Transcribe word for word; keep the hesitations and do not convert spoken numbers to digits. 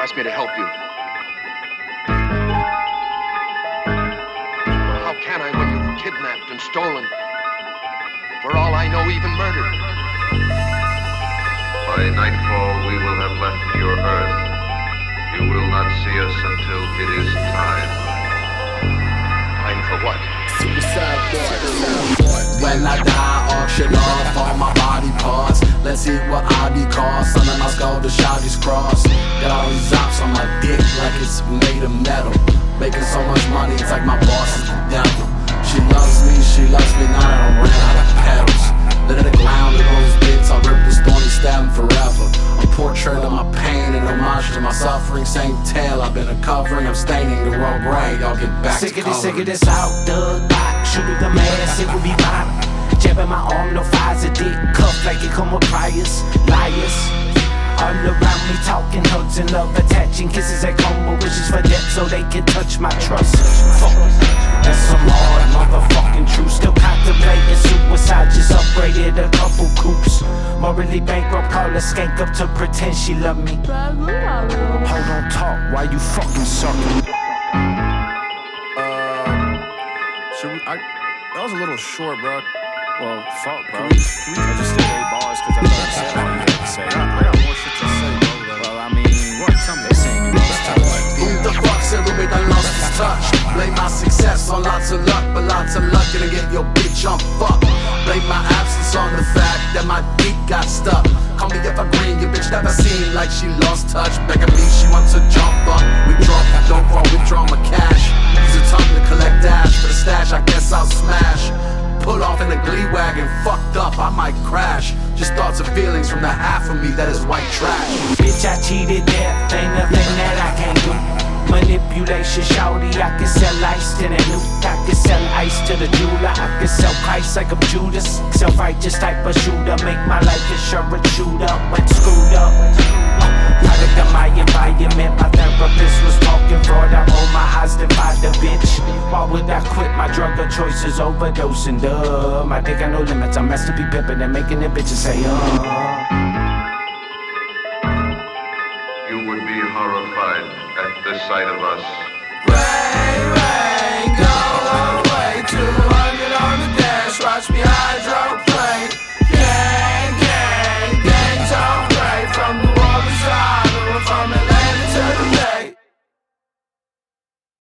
asked me to help you. How can I when you've kidnapped and stolen? For all I know, even murdered. By nightfall, we will have left your Earth. You will not see us until it is time. Time for what? Suicide boy. When I die, auction off all my body parts. Let's see what I be called. Son of my skull, the shotty's cross. Got all these ops on my dick like it's made of metal. Making so much money, it's like my boss is the devil. She loves me, she loves me, now I don't run out of pedals. Let it ground in those bits, I'll rip this thorny stem forever. A portrait of my pain and homage to my suffering. Same tale, I've been a covering, I'm staining the wrong grave. Y'all get back sick to of this, sick coloring. of this out the back. Shooting the mask, it will be mine. Jabbing my arm, no fires, a dick cuff like it come with priors. Liars all around me talking hugs and love, attaching kisses that come with wishes for death so they can touch my trust. Fuck, that's some hard motherfucking truth. Still contemplating suicide, just upgraded a couple coops. Morally bankrupt, call a skank up to pretend she love me. Hold on, talk while you fucking sucking. Uh, should we, I, that was a little short, bro. Well, fuck, bro. Can we, can we I just stay eight bars because I thought I said all you had to say. I, I got more shit to say, bro. Like, well, I mean, what? Tell me. They saying you lost touch. Who the fuck said Ruby done lost his touch? Blame my success on lots of luck, but lots of luck gonna get your bitch on fuck. Blame my absence on the fact that my dick got stuck. Call me evergreen, your bitch never seen like she lost touch. Begging me, she wants to jump up. Withdraw, don't fall, withdraw my cash. Use a tongue to collect dash for the stash, I guess I'll smash. Pull off in a glee wagon, fucked up, I might crash. Just thoughts and feelings from the half of me that is white trash. Bitch, I cheated death, ain't nothing that I can't do. Manipulation, shawty, I can sell ice to the loot. I can sell ice to the jeweler. I can sell Christ like I'm Judas. Self-righteous type of shooter, make my life insurance shoot up when screwed up. Uh, product of my environment, my therapist was talking fraud. I roll my eyes to find the bitch. Why would I quit my drug of choices, overdosing? Duh, my dick got no limits. I'm meant to be pimping and making the bitches say, uh. You would be horrified at the sight of us.